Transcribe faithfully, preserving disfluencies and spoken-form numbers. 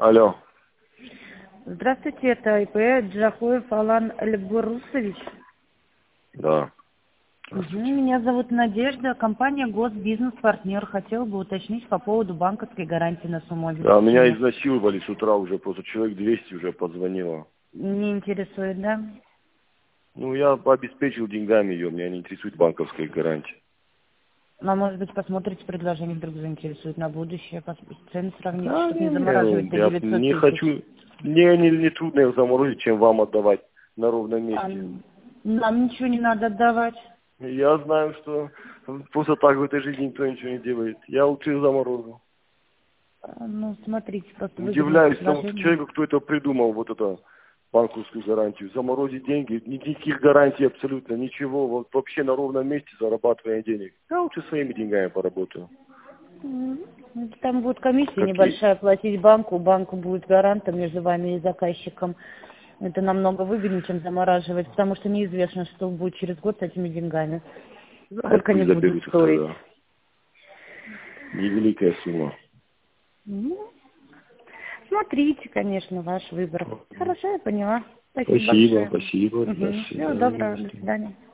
Алло. Здравствуйте, это ИП Джахуев Алан Альбурусович. Да. Угу, меня зовут Надежда, компания Госбизнес-партнер. Хотела бы уточнить по поводу банковской гарантии на сумму Да, меня обеспечения. изнасиловали с утра уже, просто человек двести уже позвонило. Не интересует, да? Ну, я обеспечил деньгами ее, меня не интересует банковская гарантия. Ну, а может быть, посмотрите предложение, вдруг заинтересует на будущее, пос- цены сравните, Да, чтобы не, не не, ну, замораживать на я девятьсот не тысяч. хочу, мне не, не трудно их заморозить, чем вам отдавать на ровном А месте. нам ничего не надо отдавать. Я знаю, что просто так в этой жизни никто ничего не делает. Я лучше их заморозил. А, Ну, смотрите, просто выгодное Удивляюсь тому предложение. человеку, кто это придумал, вот это банковскую гарантию. Заморозить деньги, никаких гарантий абсолютно, ничего. Вот вообще на ровном месте зарабатывая денег. Я лучше своими деньгами поработаю. М, Там будет комиссия Какие? небольшая платить банку, банк будет гарантом между вами и заказчиком. Это намного выгоднее, чем замораживать, потому что неизвестно, что будет через год с этими деньгами. Да, Сколько они пусть будут заберут их стоить. тогда. Невеликая сумма. Ну, смотрите, конечно, ваш выбор. Хорошо, я поняла. Спасибо Спасибо, большое. спасибо. До Угу. Всего доброго, до свидания. свидания.